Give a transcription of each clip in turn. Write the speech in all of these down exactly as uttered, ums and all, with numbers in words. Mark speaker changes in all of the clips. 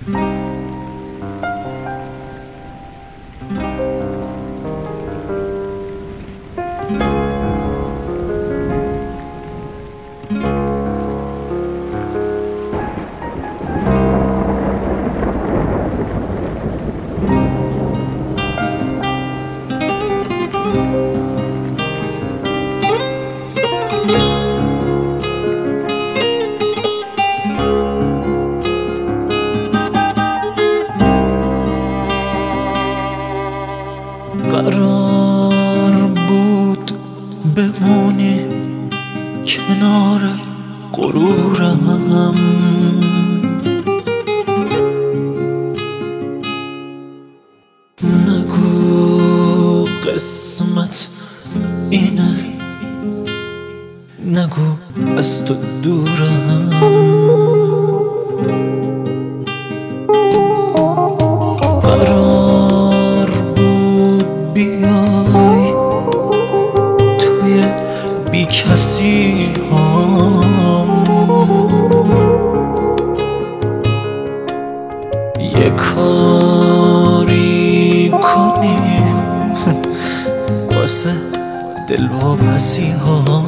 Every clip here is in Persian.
Speaker 1: قرار بود بمونی کنار غرورم، نگو قسمت اینه، نگو از تو دورم. قرار بود بیای توی بی کسی هم، یه کاری کنی واسه دلواپسی هم.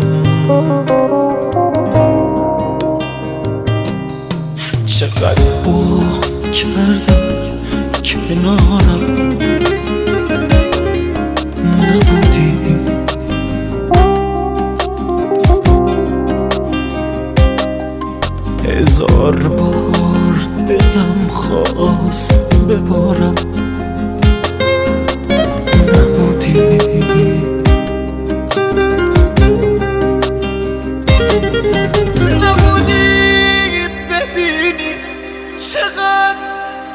Speaker 1: چقدر بغض کردم کنارم نبودی، هزار بار دلم خواست ببارم نبودی. نبودی ببینی چقدر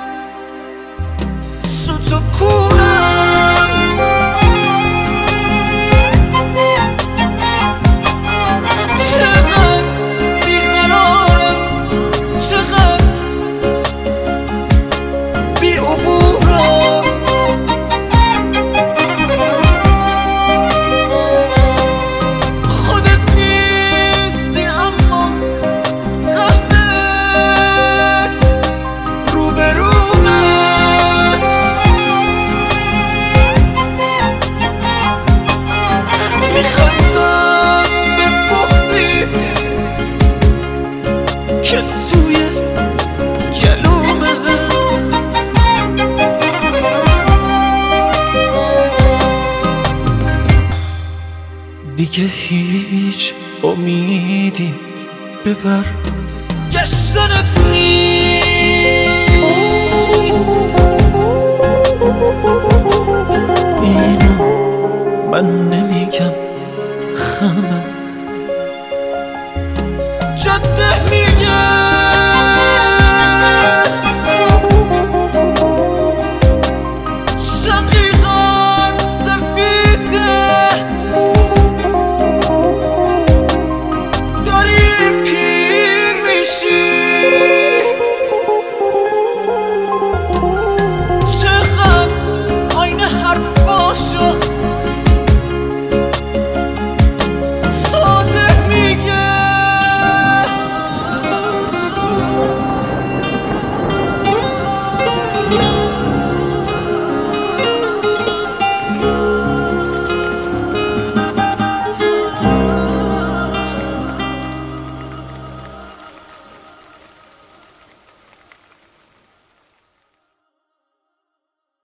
Speaker 1: سوت و کورم، چقدر بیقرارم، چقدر بی عبورم. خودت نیستی اما قلبت روبرومه، میخندم به بغضی که توی گلومه. دیگه هیچ امیدی ببر گشتنت نیست، اینو من نمیگم، خم